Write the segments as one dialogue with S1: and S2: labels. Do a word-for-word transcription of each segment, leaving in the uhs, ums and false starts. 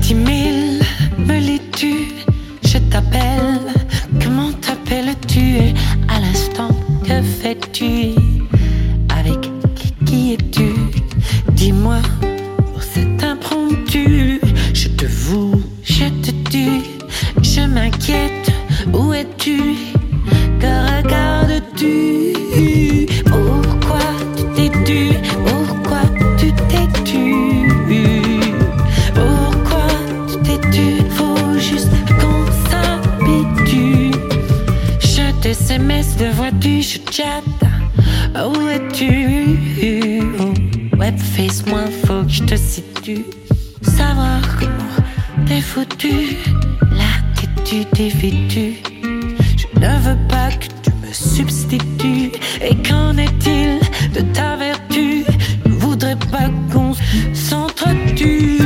S1: dix mille, me lis-tu? Je t'appelle, comment t'appelles-tu? À l'instant, que fais-tu? Avec qui, qui es-tu? Dis-moi, pour cet impromptu, je te voue, je te tue, je m'inquiète, où es-tu? Que regardes-tu? Pourquoi tu t'es tu? Pourquoi tu t'es tu? Pourquoi tu t'es tu? Faut juste qu'on s'habitue. Je te S M S, te vois-tu? Je chatte, où es-tu? Web face-moi, faut que je te situe. Savoir comment t'es foutu, là t'es-tu, t'es vêtu. Je ne veux pas que tu me substitues. Et qu'en est-il de ta vertu? Je voudrais pas qu'on s'entretue.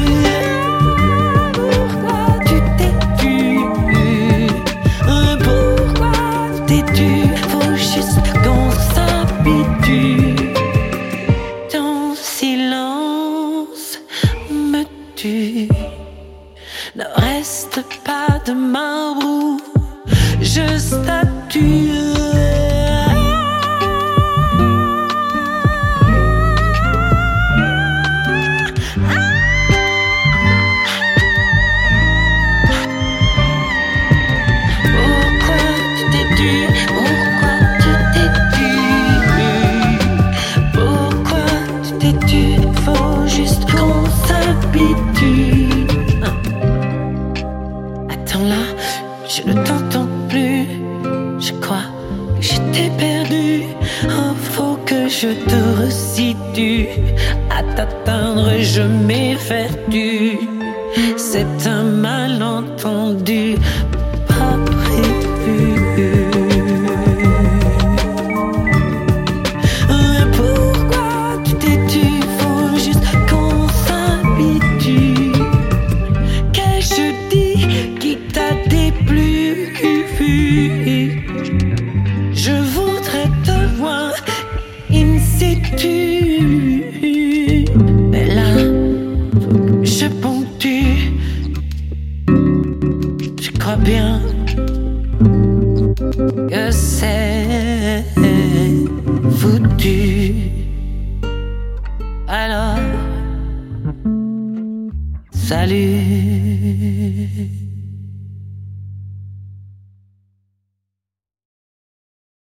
S1: Pourquoi tu t'es tu? Pourquoi tu t'es tu? Faut juste qu'on s'habitue. Ton silence me tue. Ne reste pas de marbre où je statue. Pourquoi tu t'es tu? Pourquoi tu t'es tu? Pourquoi tu t'es tu? Faut juste qu'on s'habitue. Attends là, je ne t'entends plus. Je crois que je t'ai perdu. Oh, faut que je te resitue. À t'atteindre, je m'évertue. C'est un malentendu pas prévu. Pourquoi tu t'es tu? Faut juste qu'on s'habitue. Qu'ai-je dit qui t'a déplu? Je voudrais te voir in situ. Mais là, faut que je ponctue. Je crois bien que c'est foutu. Alors, salut.